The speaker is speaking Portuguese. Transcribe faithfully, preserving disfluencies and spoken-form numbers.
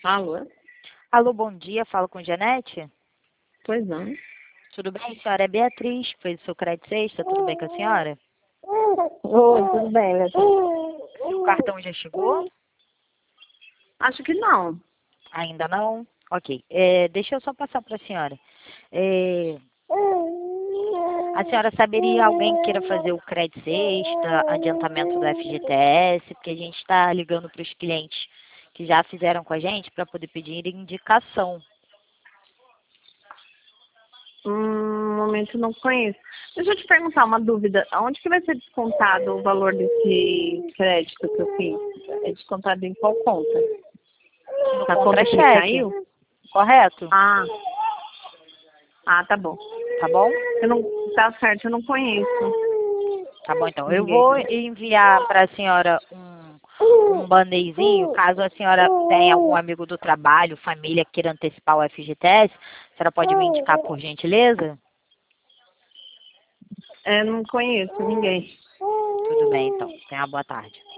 Alô? Alô, bom dia. Falo com Janete? Pois não. Tudo bem, senhora? É Beatriz, que fez o seu crédito sexta. Tudo bem com a senhora? Oi, tudo bem, Beatriz? O cartão já chegou? Acho que não. Ainda não? Ok. É, deixa eu só passar para a senhora. É, a senhora saberia alguém que queira fazer o crédito sexta, adiantamento do F G T S? Porque a gente está ligando para os clientes que já fizeram com a gente para poder pedir indicação. Hum, no momento não conheço. Deixa eu te perguntar uma dúvida. Onde que vai ser descontado o valor desse crédito que eu fiz? É descontado em qual conta? No Na conta que me contra-cheque, caiu? correto? Ah, ah, tá bom. Tá bom? Eu não, tá certo, eu não conheço Tá bom, então. Eu ninguém. vou enviar para a senhora um, um band-aidzinho, caso a senhora tenha algum amigo do trabalho, família, queira antecipar o F G T S. A senhora pode me indicar, por gentileza? É, não conheço ninguém. Tudo bem, então. Tenha uma boa tarde.